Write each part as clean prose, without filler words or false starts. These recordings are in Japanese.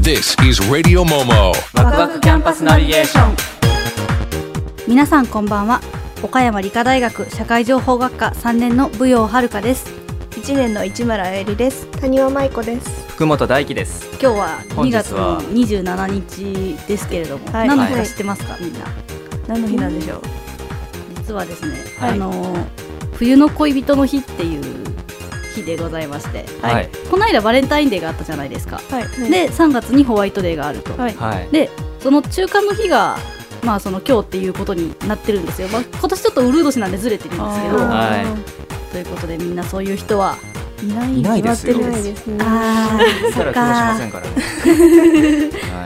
This is Radio Momo ワクワクキャンパスナビゲーション。 皆さんこんばんは。岡山理科大学社会情報学科3年の武陽遥です。 1年の市村えりです。 谷尾舞子です。 福本大輝です。 今日は2月の27日ですけれども、 はい、 何の日か知ってますか、みんな。 何の日なんでしょう。 実はですね、 はい、 冬の恋人の日っていう日でございまして、 はい、 この間バレンタインデーがあったじゃないですか、 はい、 で3月にホワイトデーがあると、 はい、 でその中間の日がまあその今日っていうことになってるんですよ、今年ちょっとウルー年なんでずれてるんですけど、 はい、 ということでみんなそういう人はいないですよ。 あー、そっか。気がしませんからね。 はい。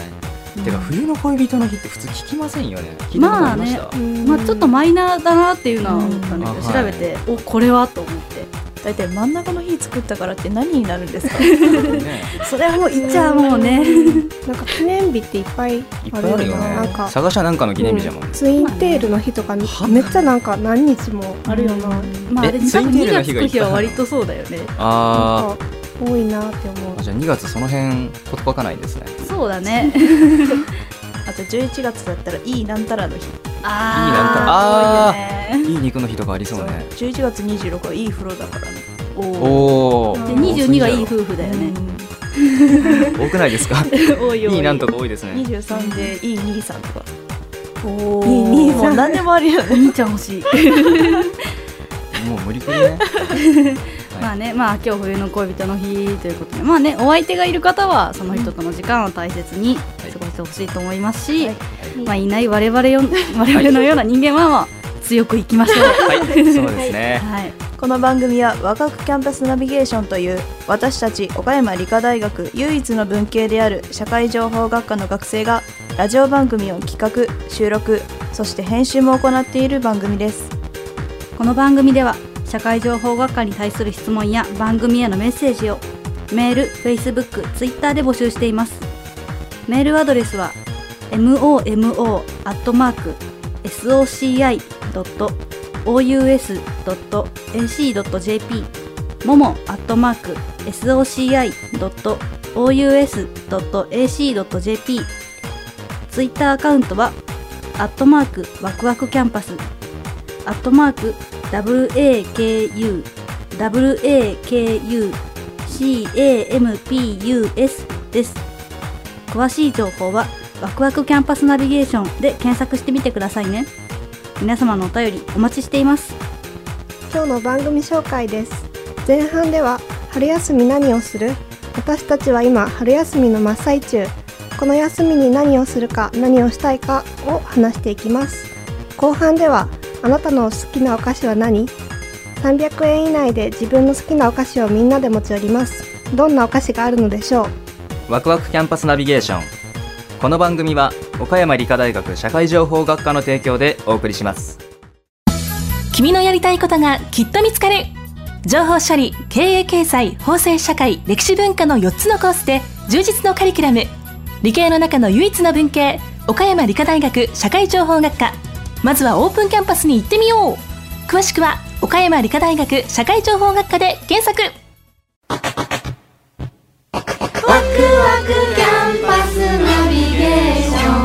てか冬の恋人の日って普通聞きませんよね。聞いたことありました。 まあちょっとマイナーだなっていうのは思ったんだけど、調べて、お、これはと思って。 だいたい真ん中の日作ったからって何になるんですか。 それはもう言っちゃうもうね。 なんか記念日っていっぱいあるよね。 なんか探しはなんかの記念日じゃもん。 ツインテールの日とかめっちゃなんか何日もあるよな。 まああれ多分2月つく日は割とそうだよね。 ああ、多いなって思う。 じゃあ2月その辺こと書かないんですね。 そうだね。 あと11月だったらいいなんたらの日。 ああ、いい肉の日とかありそうね。 11月26はいい風呂だからね。 おお。で22がいい夫婦だよね。 多くないですか。 多いよ。 いいなんとか多いですね。 23でいい兄さんとか。 おお。 いい兄さん。もう何でもあるよね。 お兄ちゃん欲しい。 もう無理くりね。 まあね、まあ今日冬の恋人の日ということで、まあね、お相手がいる方はその人との時間を大切に過ごしてほしいと思いますし、まあいない我々のような人間はまあ強く生きましょう。 はい、そうですね。 はい。 この番組はワクワクキャンパスナビゲーションという私たち岡山理科大学唯一の文系である社会情報学科の学生がラジオ番組を企画、収録、そして編集も行っている番組です。 この番組では社会情報学科に対する質問や番組へのメッセージをメール、Facebook、Twitter で募集しています。メールアドレスは momo@soci.aus.ac.jp momo@soci.aus.ac.jp ツイッターアカウントはワクワクキャンパスWAKUWAKUCAMPUS です。詳しい情報はワクワクキャンパスナビゲーションで検索してみてくださいね。皆様のお便りお待ちしています。 今日の番組紹介です。前半では春休み何をする？私たちは今春休みの真っ最中。この休みに何をするか何をしたいかを話していきます。後半ではあなたの好きなお菓子は何？ 300 円以内で自分の好きなお菓子をみんなで持ち寄ります。どんなお菓子があるのでしょう？ ワクワクキャンパスナビゲーション。この番組は岡山理科大学社会情報学科の提供でお送りします。 君のやりたいことがきっと見つかる。情報処理、経営経済、法制社会、歴史文化の4つのコースで充実のカリキュラム。理系の中の唯一の文系、岡山理科大学社会情報学科。まずはオープンキャンパスに行ってみよう。詳しくは岡山理科大学社会情報学科で検索。 ワクワクキャンパスナビゲーショ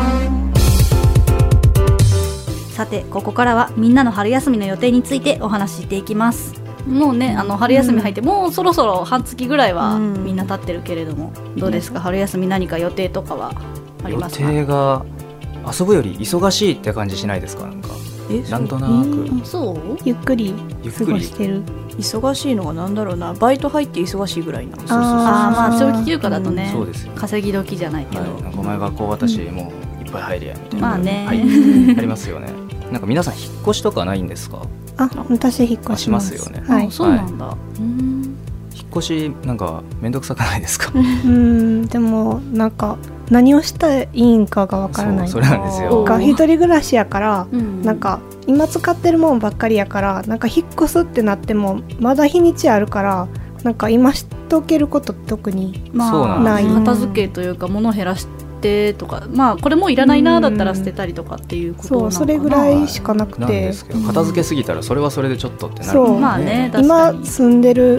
ン。 さて、ここからはみんなの春休みの予定についてお話ししていきます。もうね、春休み入ってもうそろそろ半月ぐらいはみんな経ってるけれども、どうですか、春休み何か予定とかはありますか？ 予定が遊ぶより忙しいって感じしないですか？なんとなく、 そうゆっくり過ごしてる。 忙しいのがなんだろうな、バイト入って忙しいぐらいな。 まあ長期休暇だとね、 そうですよ、 稼ぎ時じゃないけど、 なんかお前学校私もういっぱい入れやみたいな、 まあね、 ありますよね。なんか皆さん引っ越しとかないんですか？ 私引っ越します。 しますよね。 はい、 そうなんだ。 引っ越しなんかめんどくさくないですか？ でもなんか何をしたらいいんかがわからない。 それなんですよ。 一人暮らしやから、なんか今使ってるもんばっかりやから、なんか引っ越すってなってもまだ日にちあるから、なんか今しとけること特にない。 片付けというか物減らしてとか、まあこれもういらないなだったら捨てたりとかっていうことなのかな。 それぐらいしかなくて、 なんですけど、片付けすぎたらそれはそれでちょっとってなる。 そう、 まあね、 今住んでる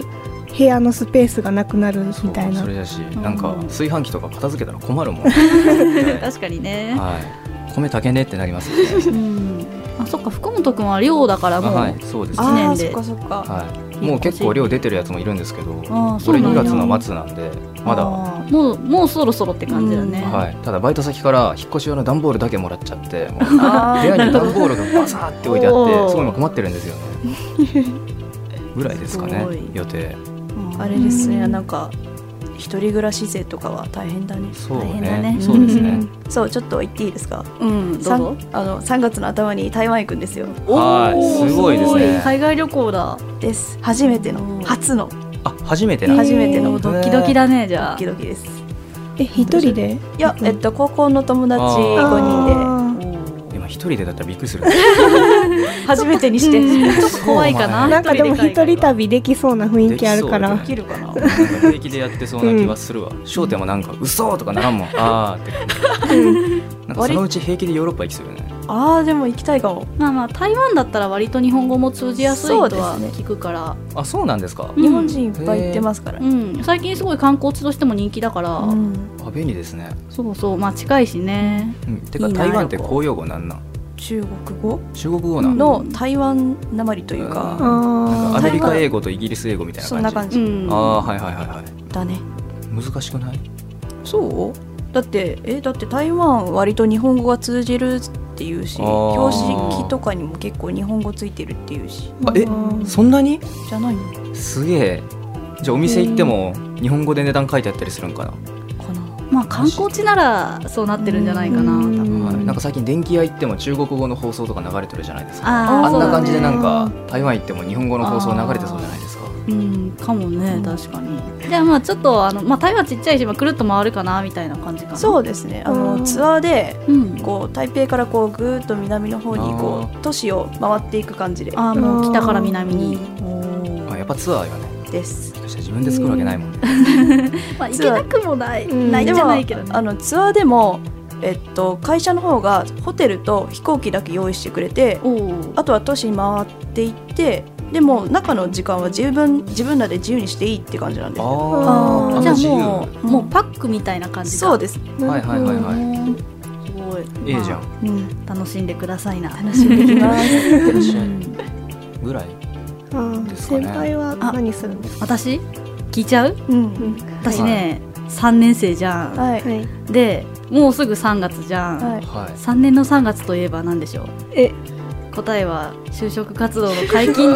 部屋のスペースがなくなるみたいな。 それだし、なんか炊飯器とか片付けたら困るもん確かにね、 はい、米炊けねってなりますよねあ、そっか、福本くんは寮だからもう、 はい、そうですね。 1年で、 そっかそっか、 はい、もう結構量出てるやつもいるんですけど、 あ、 これ2月の末なんでまだ、 もうそろそろって感じだね、 はい、ただバイト先から引っ越し用の段ボールだけもらっちゃってもう部屋に段ボールがバサーって置いてあってすごい今困ってるんですよねぐらいですかね、予定。 あれですね、なんか一人暮らし勢とかは大変だね。 そう大変だねね、そうですね。 そう、ちょっと言っていいですか。 どうぞ。 3月の頭に台湾行くんですよ。 はい、すごいですね。 海外旅行だ。 です。初めての、初の。 あ、初めてな。 初めての。 ドキドキだね、じゃあ。 ドキドキです。 一人で？ いや、高校の友達5人で。 今一人でだったらびっくりする。 初めてにしてちょっと怖いかな。 なんかでも一人旅できそうな雰囲気あるから。 できるかな。 平気でやってそうな気はするわ。翔太もなんか嘘とかならんもん。あーってなんかそのうち平気でヨーロッパ行きそうよね。 あー、でも行きたいかも。 まあまあ台湾だったら割と日本語も通じやすいとは聞くから。 あ、そうなんですか。 日本人いっぱい行ってますから。 最近すごい観光地としても人気だから。 あ、便利ですね。 そうそう、まあ近いしね。 てか台湾って公用語なんなん？ 中国語？ 中国語なんの台湾なまりというか、 なんかアメリカ英語とイギリス英語みたいな感じ。 そんな感じ。 ああ、はいはいはいはい。 だね。 難しくない？ そう？だって台湾割と日本語が通じるっていうし、標識とかにも結構日本語ついてるっていうし。 そんなに？ じゃないの？ すげえ。じゃあお店行っても日本語で値段書いてあったりするんかな？ まあ観光地ならそうなってるんじゃないかな、多分。 なんか最近電気屋行っても中国語の放送とか流れてるじゃないですか。 あんな感じでなんか台湾行っても日本語の放送流れてそうじゃないですか。 かもね、確かに。じゃあまあちょっとまあ台湾ちっちゃいし、くるっと回るかなみたいな感じかな。 そうですね。ツアーでこう台北からこうぐーっと南の方にこう都市を回っていく感じで。 あ、もう北から南に。 やっぱツアーよね。 です。 自分で作るわけないもんね。 まあ行けなくもないじゃないけどね。 ツアーでも会社の方がホテルと飛行機だけ用意してくれて、あとは都市に回っていって、でも中の時間は自分らで自由にしていいって感じなんですよ。 じゃあもうパックみたいな感じか。 そうです。 はいはいはいはい。 すごい。 いいじゃん。 楽しんでくださいな。 楽しんできます。 ぐらい。 先輩は何するんですか？ 私聞いちゃう？私ね、3年生じゃん。でもうすぐ3月じゃん。3年の3月といえば何でしょう？答えは就職活動の解禁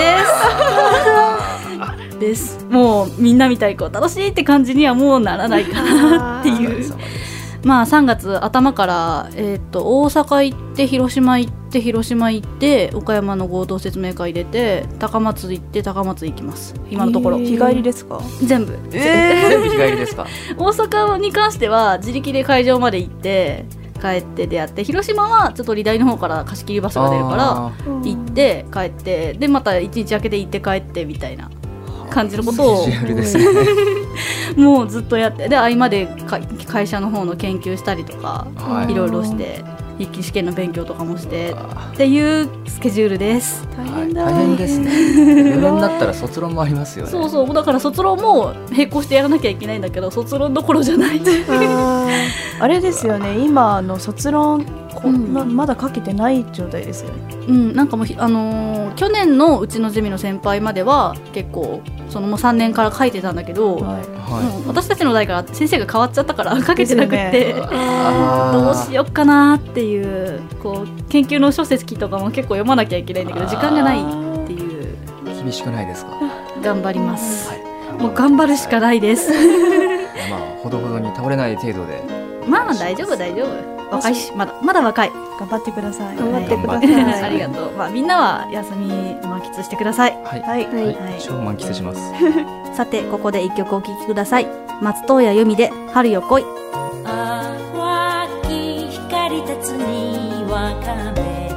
ですです。もうみんなみたいこう楽しいって感じにはもうならないかなっていう。まあ3月頭から大阪行って広島行って岡山の合同説明会出て高松行って高松行きます。今のところ日帰りですか？ 全部全部日帰りですか？ 大阪に関しては自力で会場まで行って帰って出会って、広島はちょっと離大の方から貸し切りバスが出るから行って帰ってでまた1日空けて行って帰ってみたいな感じのことをもうずっとやって、で合間で会社の方の研究したりとかいろいろして筆記試験の勉強とかもしてっていうスケジュールです。 大変だ。 大変ですね。4年だったら卒論もありますよね。 そうそう、だから卒論も並行してやらなきゃいけないんだけど卒論どころじゃない。 あれですよね、今卒論まだ書けてない状態ですよね。 なんかもう去年のうちのゼミの先輩までは結構もう3年から書いてたんだけど、私たちの代から先生が変わっちゃったから書けてなくってどうしよっかなっていう研究の書籍とかも結構読まなきゃいけないんだけど時間がないっていう。 厳しくないですか？ 頑張ります、もう頑張るしかないです。 まあほどほどに倒れない程度で。 まあ大丈夫若いしまだ若い。 頑張ってください。 頑張ってください。 ありがとう。まあみんなは休み満喫してください。 超満喫します。 さてここで一曲お聴きください。松任谷由実で春よ来い。 淡き光立つにわかめ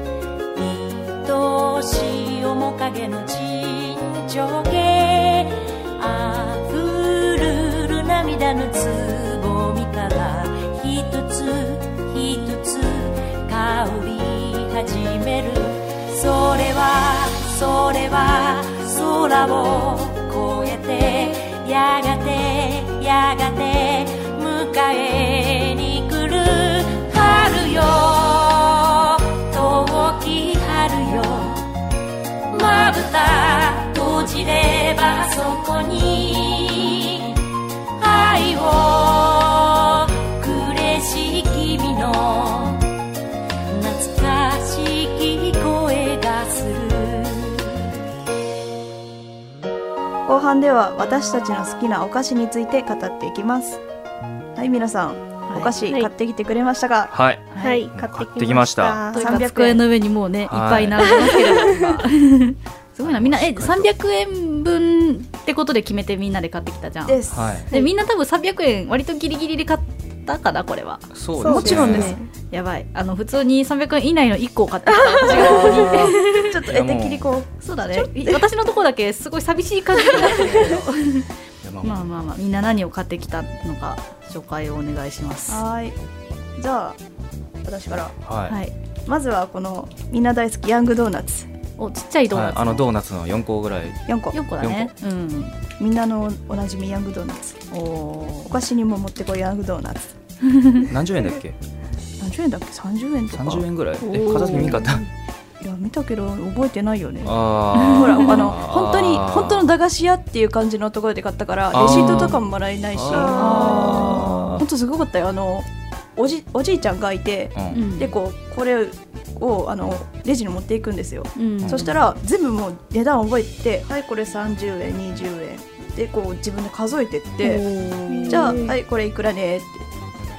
愛しい面影の沈丁あふるる涙のつぼみから一つ一つ香り始める。それは空を越えててやがてやがて迎えに来る春よ遠き春よまぶた閉じればそこに愛をくれし君の懐かしき声がする。 後半では私たちの好きなお菓子について語っていきます。はい、皆さん、お菓子買ってきてくれましたか？ はい、 はい買ってきましたというか机の上にもうねいっぱい並んでますけれど今すごいな、みんな300円分ってことで決めてみんなで買ってきたじゃん。 です。 でみんな多分300円割とギリギリで買ったかなこれは。 そうですね。 もちろんです。 やばい、普通に300円以内の1個を買ってきた私がここにいてちょっと絵的にこうそうだね、私のとこだけすごい寂しい感じになってるけどまあまあまあみんな何を買ってきたのか紹介をお願いします。 はい、じゃあ私から、 はい、 まずはこのみんな大好きヤングドーナツ。 おちっちゃいドーナツ、 ドーナツの4個ぐらい。 4個だね。 みんなのおなじみヤングドーナツ。お菓子にも持ってこいヤングドーナツ何十円だっけ？ 何十円だっけ？30円とか。 30円ぐらい。片付け見んかった？ いや見たけど覚えてないよね。 あほら本当の駄菓子屋っていう感じのところで買ったからレシートとかももらえないし、本当すごかったよ。おじいちゃんがいて、でこれをレジに持っていくんですよ。そしたら全部もう値段覚えて、はいこれ30円20円でこう自分で数えてって、じゃあはいこれいくらねって。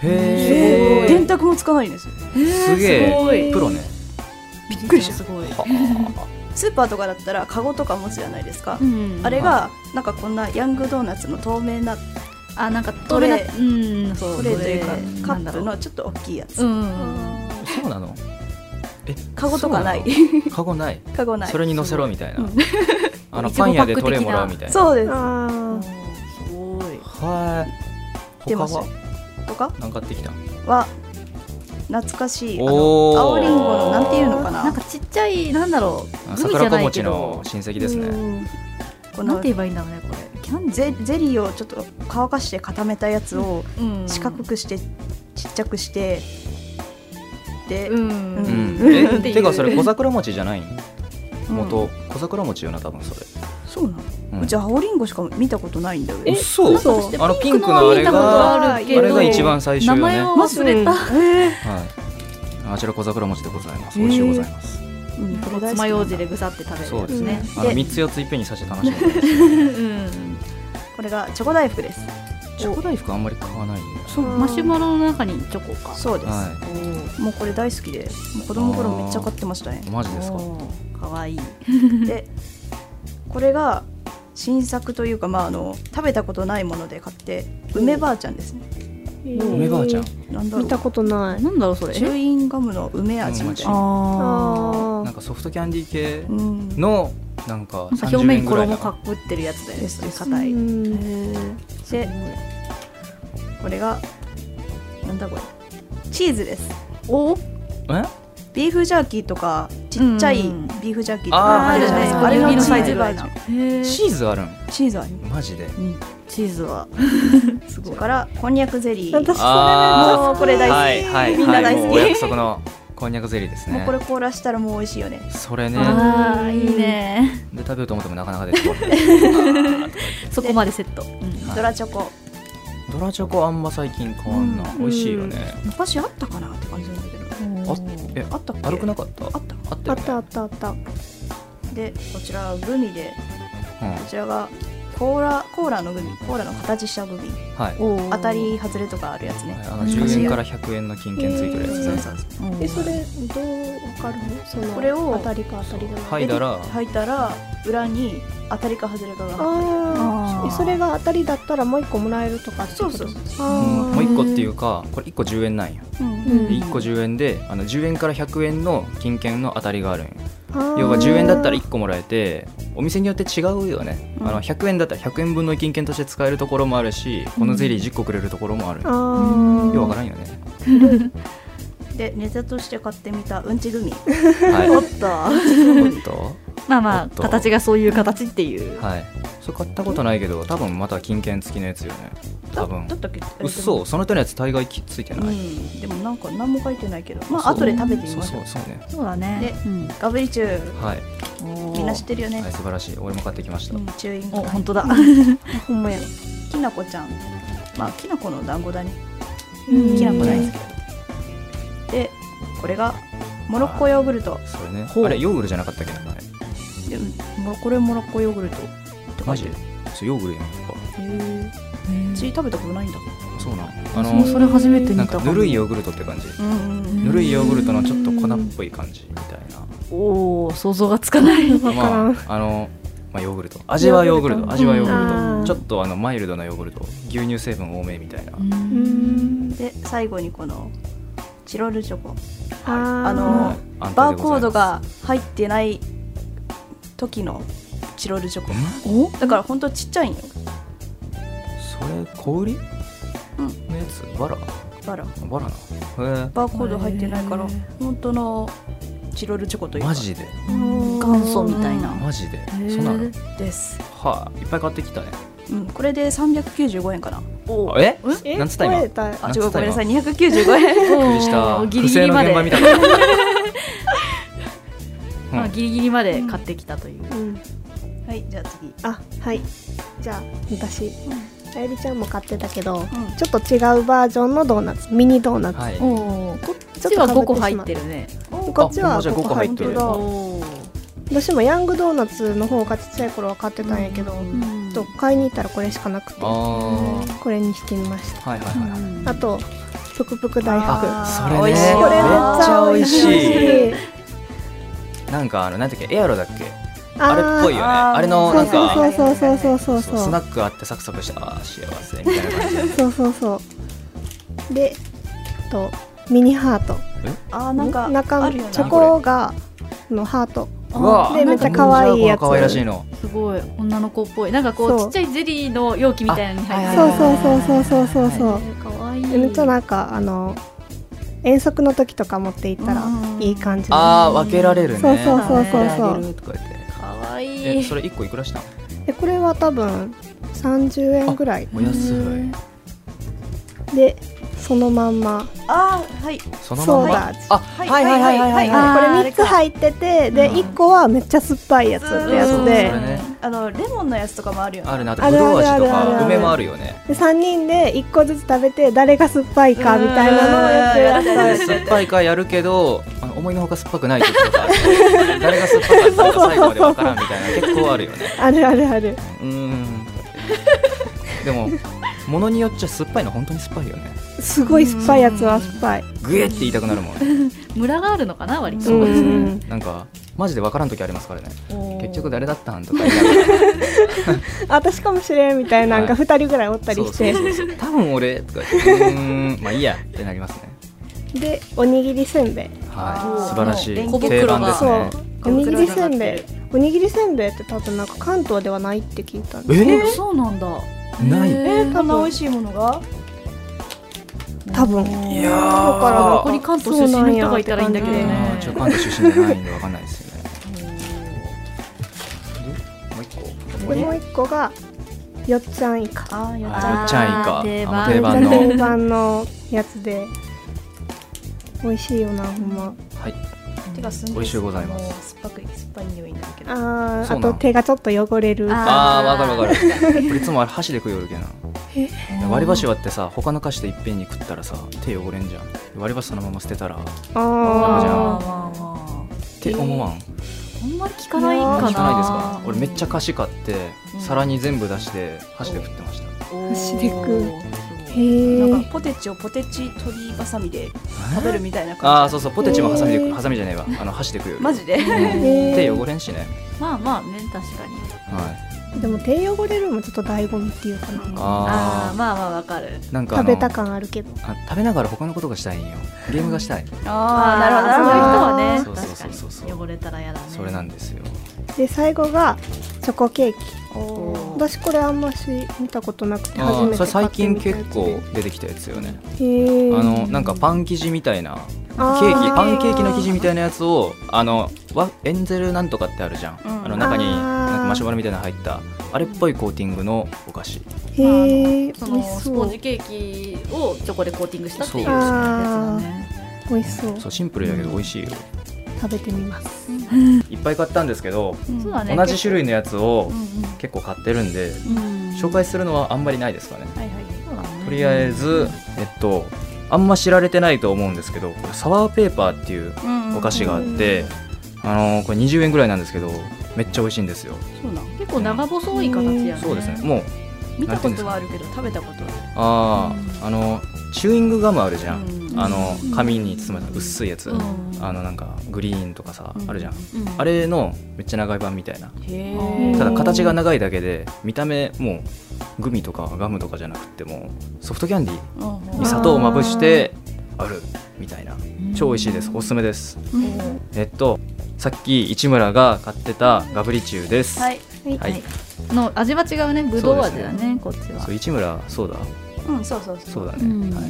へえ。 電卓もつかないんですよ。 すげえプロね。 びっくりした。 すごい。 スーパーとかだったらカゴとか持つじゃないですか。あれがなんかこんなヤングドーナツの透明ななんかトレーというかカップのちょっと大きいやつ。 そうなの？ カゴとかない。 カゴない。 カゴない。 それに乗せろみたいな。パン屋でトレーもらうみたいな。 そうです。 すごい。 はい。 出ます。他？ 何買ってきた？ は懐かしい青りんごのなんていうのかな。 なんかちっちゃいなんだろう。 桜子餅の親戚ですね。 なんて言えばいいんだろうねこれ。 ゼリーをちょっと乾かして固めたやつを四角くしてちっちゃくしてで、 てかそれ小桜餅じゃない？元小桜餅よな多分それ。 そうなの？じゃあ青りんごしか見たことないんだよね。 そう？ピンクのあれが一番最初よね。 名前を忘れた。 あちら小桜餅でございます。美味しいございます。 爪楊枝でぐさって食べる。 そうですね。3つ4ついっぺんにさせて楽しむ。 これがチョコ大福です。 チョコ大福あんまり買わない。 そう、マシュマロの中にチョコか。 そうです。もうこれ大好きで、もう子供の頃めっちゃ買ってましたね。 マジですか？ 可愛い。 で、これが新作というか食べたことないもので買って梅ばあちゃんですね。 梅ばあちゃん。 見たことない。 なんだろうそれ。 チューインガムの梅味みたいな。 なんかソフトキャンディー系のなんか表面に衣かぶってるやつで硬い。 でこれがなんだこれチーズです。ビーフジャーキーとかちっちゃいビーフジャーキーとかあるじゃないですか。あれのサイズバージョン。 チーズあるん？ チーズある。 マジで？ チーズはすごい。からこんにゃくゼリー。 私もうこれ大好き。みんな大好き。 お約束のこんにゃくゼリーですね。 もうこれ凍らしたらもう美味しいよね。 それね。 いいね。 で食べようと思ってもなかなか出てこない。 そこまでセット。 ドラチョコ。 ドラチョコあんま最近変わんな。美味しいよね。 昔あったかなって感じなんだけど。あったっけ？ 悪くなかった？ あったでこちらグミで、こちらがコーラのグミ、コーラの形したグミ、当たり外れとかあるやつね。 10円から100円の金券ついてるやつね。それどうわかるの？そのこれを当たりか当たりじゃない。 吐いたら裏に当たりか外れかが入ってる。それが当たりだったらもう1個もらえるとかってこと？ そう。 もう1個っていうかこれ1個10円なんや。1個10円で10円から100円の金券の当たりがあるんよ。要は10円だったら1個もらえて、お店によって違うよね。100円だったら100円分の金券として使えるところもあるし、このゼリー10個くれるところもある。よくわからんよね。 でネタとして買ってみたうんちグミ。 おっと。まあ形がそういう形っていう。 それ買ったことないけど多分また金券付きのやつよね多分。 だったっけ？ 嘘、その手のやつ大概ついてない、 でもなんか何も書いてないけど、まあ後で食べてみましょう。 そうね。 そうだね。 で、ガブリチュー、 はい、 みんな知ってるよね。 はい、素晴らしい。俺も買ってきました。 チューイング。 お、本当だ。 ほんまや。きなこちゃん、まあきなこの団子だね。きなこ大好き。で、これがモロッコヨーグルト。 それね。あれヨーグルじゃなかったっけな。 これモロッコヨーグルト。 マジ？そうヨーグルやんか。 ち食べたことないんだ。 そうなん。 それ初めて見た。 なんかぬるいヨーグルトって感じ。ぬるいヨーグルトのちょっと粉っぽい感じみたいな。 おお、想像がつかない。 まあヨーグルト。味はヨーグルト。味はヨーグルト。ちょっとマイルドなヨーグルト。牛乳成分多めみたいな。 で最後にこのチロルチョコ。 あバーコードが入ってない時のチロルチョコ。だから本当ちっちゃいんよ。 それ小売り？のやつ？バラな。 バーコード入ってないから本当のチロルチョコというか。マジで？ 元祖みたいな。 マジで？そうなの？ です。 はあ、いっぱい買ってきたね。 これで395円かな。 え？なんつった今？ 違う、ごめんなさい、295円。びっくりした。 ギリギリまで。 まあギリギリまで買ってきたという。 はい、じゃあ次。 はい。じゃあ私。あゆりちゃんも買ってたけど、ちょっと違うバージョンのドーナツ、ミニドーナツ。 こっちは5個入ってるね。 こっちは5個入ってる。私もヤングドーナツの方がちっちゃい頃は買ってたんやけど、買いに行ったらこれしかなくて、これにしてみました。あとぷくぷく大福。 それね。 これめっちゃ美味しい。 なんかなんだっけ、エアロだっけ？あれっぽいよね。あれのなんかそうスナックあってサクサクして幸せみたいな感じ。 そうでミニハート。 なんか中チョコがのハートでめっちゃ可愛いやつ。 可愛らしいの。 すごい女の子っぽい。なんかこうちっちゃいゼリーの容器みたいなのに入ってる。そう。 可愛い。 めっちゃなんか遠足の時とか持っていったらいい感じ。 分けられるね。 そう。 可愛い。 それ1個いくらしたの？ これは多分30円ぐらい。 お安い。 でそのまんま。 そのソーダ味。 はい。 これ3つ入ってて、で1個はめっちゃ酸っぱいやつってやつで、 レモンのやつとかもあるよね。 あるな。ブドウ味とか梅もあるよね。 で3人で1個ずつ食べて誰が酸っぱいかみたいなのをやって酸っぱいかやるけど思いのほか酸っぱくない時とか誰が酸っぱかったか最後までわからんみたいな結構あるよね。 ある。 でも物によっちゃ酸っぱいの本当に酸っぱいよね。 すごい酸っぱいやつは酸っぱい。 グエって言いたくなるもんね。 ムラがあるのかな割と。 そうですね。なんかマジで分からん時ありますからね。結局誰だったんとか言いながら私かもしれんみたいな、なんか2人ぐらいおったりして、 多分俺とか言ってまあいいやってなりますね。 でおにぎりせんべい。 素晴らしい定番ですね。 おにぎりせんべい。おにぎりせんべいって多分なんか関東ではないって聞いたんです。そうなんだ。 ない。 こんな美味しいものが多分。 いやだからここに関東出身の人がいたらいいんだけどね。 関東出身じゃないんでわかんないですよね。 もう一個がよっちゃんイカ。 よっちゃんイカ。 定番のやつで美味しいよなほんま。 はい。美味しいございます。 酸っぱい匂いになるけど。 あと手がちょっと汚れる。 わかる。いつもあれ箸で食いよるけな。割り箸割ってさ他の菓子でいっぺんに食ったらさ手汚れんじゃん。割り箸そのまま捨てたらって思わん？ あんまり聞かないかな。 聞かないですか？俺めっちゃ菓子買って皿に全部出して箸で食ってました。 箸で食う。 なんかポテチをポテチ取りバサミで食べるみたいな感じ。 そうポテチもハサミじゃねえわ。箸で食うよ。 マジで？ 手汚れんしね。 まあね確かに。 でも手汚れるもちょっと醍醐味っていうかな。 まあわかる。 なんか食べた感あるけど。 食べながら他のことがしたいんよ。ゲームがしたい。 なるほど。そういう人はね確かに汚れたらやだね。 それなんですよ。 で最後がチョコケーキ。私これあんまし見たことなくて初めて買ってみたやつで。 最近結構出てきたやつよね。なんかパン生地みたいなパンケーキの生地みたいなやつをエンゼルなんとかってあるじゃん。中になんかマシュマロみたいなの入ったあれっぽいコーティングのお菓子。 へえ、 そのスポンジケーキをチョコでコーティングしたっていうやつだね。 美味しそう。 そうシンプルだけど美味しいよ。 食べてみます。 いっぱい買ったんですけど、 そうだね、 同じ種類のやつをうんうん結構買ってるんで、 うん紹介するのはあんまりないですかね。 はいはい、そうだね。 とりあえず、あんま知られてないと思うんですけど、これサワーペーパーっていうお菓子があって、これ20円ぐらいなんですけどめっちゃ美味しいんですよ。 そうだ、結構長細い形やね。 そうですね。もう見たことはあるけど食べたことああ、チューイングガムあるじゃん、 うん、 紙に包まれた薄いやつ、 うん、 なんかグリーンとかさ、あるじゃん、 うん、 あれのめっちゃ長い版みたいな。 へー。 ただ形が長いだけで見た目もうグミとかガムとかじゃなくてもソフトキャンディーに砂糖をまぶしてあるみたいな、超美味しいです。おすすめです。さっき市村が買ってたガブリチューです。 はい、 はい、 の味は違うね。ぶどう味だね、こっちは。 そう、市村、そうだ、そうだね、はい。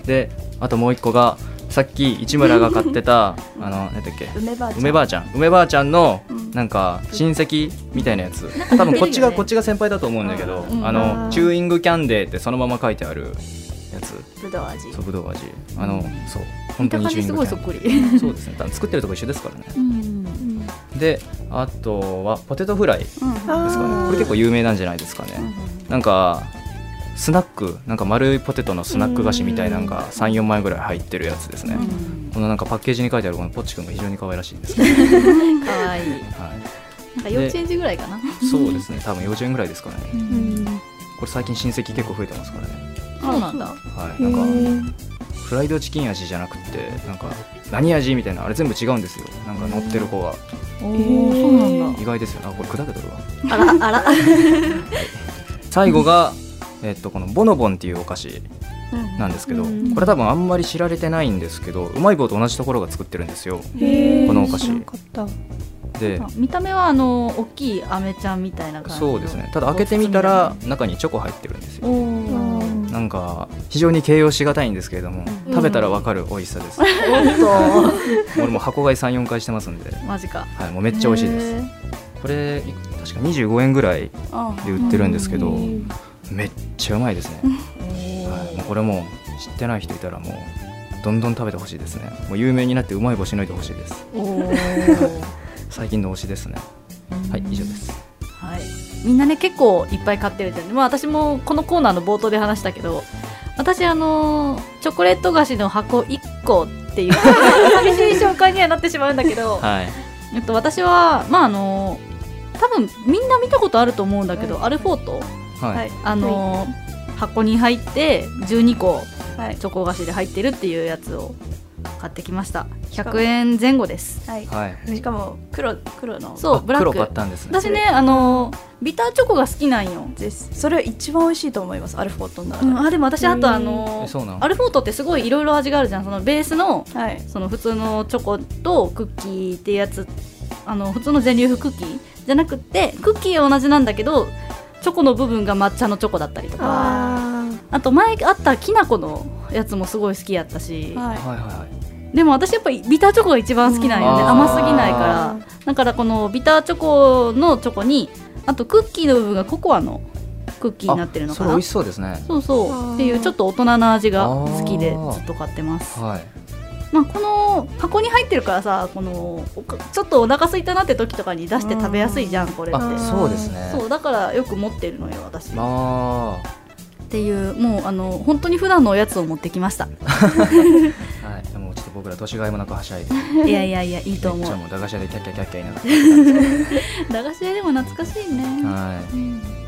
で、あともう一個がさっき市村が買ってた何だっけ、梅ばあちゃんのなんか親戚みたいなやつ、多分こっちが先輩だと思うんだけど、チューイングキャンデーってそのまま書いてあるやつ。 ぶどう味。 そう、ぶどう味。そう、本当にチューイングキャンデー。 すごいそっくり。 そうですね。作ってるとこ一緒ですからね。で、あとはポテトフライですかね。これ結構有名なんじゃないですかね。なんかスナック、なんか丸いポテトのスナック菓子みたいなのが 3,4 枚ぐらい入ってるやつですね。このなんかパッケージに書いてあるこのポッチくんが非常に可愛らしいですね。 可愛い。はい。なんか幼稚園児ぐらいかな。 そうですね。多分幼稚園ぐらいですかね。これ最近親戚結構増えてますからね。 そうなんだ。 はい。なんかフライドチキン味じゃなくて、なんか何味みたいな、あれ全部違うんですよ。なんか乗ってる子が。 そうなんだ。 意外ですよ。これ砕けとるわ。 あら。 最後がこのボノボンっていうお菓子なんですけど、これ多分あんまり知られてないんですけど、うまい棒と同じところが作ってるんですよ、このお菓子で。 見た目は大きい飴ちゃんみたいな感じ。 そうですね。ただ開けてみたら中にチョコ入ってるんですよ。なんか非常に形容しがたいんですけれども、食べたら分かる美味しさです。俺も箱買い 3,4 回してますんで。 マジか。 はい、もうめっちゃ美味しいです。これ確か25円ぐらいで売ってるんですけど、めっちゃうまいですね。はい、もうこれも知ってない人いたらもうどんどん食べてほしいですね。もう有名になってうまい棒しないでほしいです。最近の推しですね。はい、以上です。 はい、みんなね結構いっぱい買ってるじゃん。私もこのコーナーの冒頭で話したけど、私チョコレート菓子の箱1個っていう寂しい紹介にはなってしまうんだけど、 はい、 私は多分みんな見たことあると思うんだけど、アルフォート、はい、箱に入って12個チョコ菓子で入ってるっていうやつを買ってきました。100円前後です。 はい、しかも黒の、 そう、ブラック。 黒買ったんですね。 私ねビターチョコが好きなんよ。 それは一番美味しいと思います、アルフォートの中で。 でも私あとアルフォートってすごいいろいろ味があるじゃん。そのベースの、その普通のチョコとクッキーっていうやつ、普通の全粒粉クッキーじゃなくて、クッキーは同じなんだけどチョコの部分が抹茶のチョコだったりとか、あと前あったきな粉のやつもすごい好きやったし、でも私やっぱりビターチョコが一番好きなんよね。甘すぎないから。だからこのビターチョコのチョコに、あとクッキーの部分がココアのクッキーになってるのかな。 それ美味しそうですね。 そうっていうちょっと大人な味が好きでずっと買ってます。この箱に入ってるからさ、ちょっとお腹空いたなって時とかに出して食べやすいじゃん、これって。 そうですね。 そうだからよく持ってるのよ私。っていう、もう本当に普段のおやつを持ってきました。 はい、でもちょっと僕ら年がいもなくはしゃいで。 いやいいと思う。 めっちゃもう駄菓子屋でキャッキャキャッキャ言いながら。 駄菓子屋でも懐かしいね。 はい。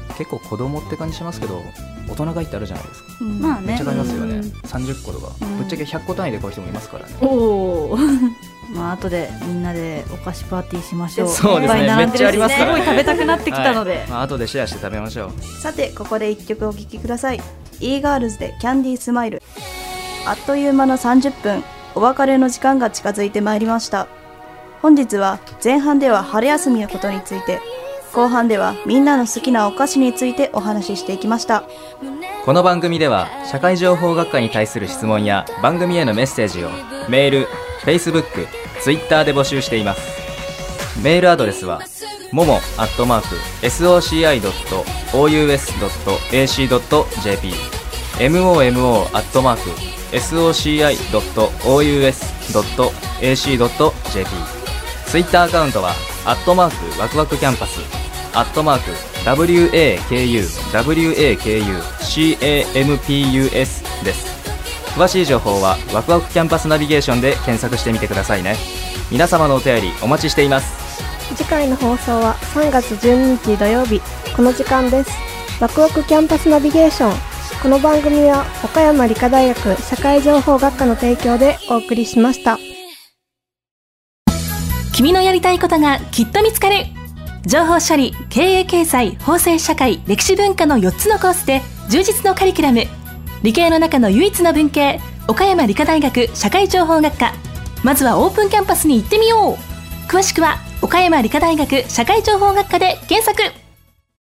結構子供って感じしますけど、大人買いってあるじゃないですか。 まあね。 めっちゃ買いますよね。30個とか。ぶっちゃけ100個単位で買う人もいますからね。 おお。後でみんなでお菓子パーティーしましょう。 そうですね。めっちゃありますから。 すごい食べたくなってきたので。 後でシェアして食べましょう。 さてここで1曲お聴きください。E-Girls でキャンディースマイル。あっという間の30分、お別れの時間が近づいてまいりました。本日は前半では春休みのことについて、後半ではみんなの好きなお菓子についてお話ししていきました。 この番組では社会情報学科に対する質問や番組へのメッセージをメール、Facebook、Twitter で募集しています。メールアドレスは momo@soci.ou.ac.jp momo@soci.ou.ac.jp ツイッターアカウントはワクワクキャンパスWAKUWAKUCAMPUS です。詳しい情報はワクワクキャンパスナビゲーションで検索してみてくださいね。皆様のお便りお待ちしています。 次回の放送は3月12日土曜日この時間です。ワクワクキャンパスナビゲーション、この番組は岡山理科大学社会情報学科の提供でお送りしました。 君のやりたいことがきっと見つかる。情報処理、経営経済、法制社会、歴史文化の4つのコースで充実のカリキュラム。理系の中の唯一の文系、岡山理科大学社会情報学科。まずはオープンキャンパスに行ってみよう。詳しくは岡山理科大学社会情報学科で検索。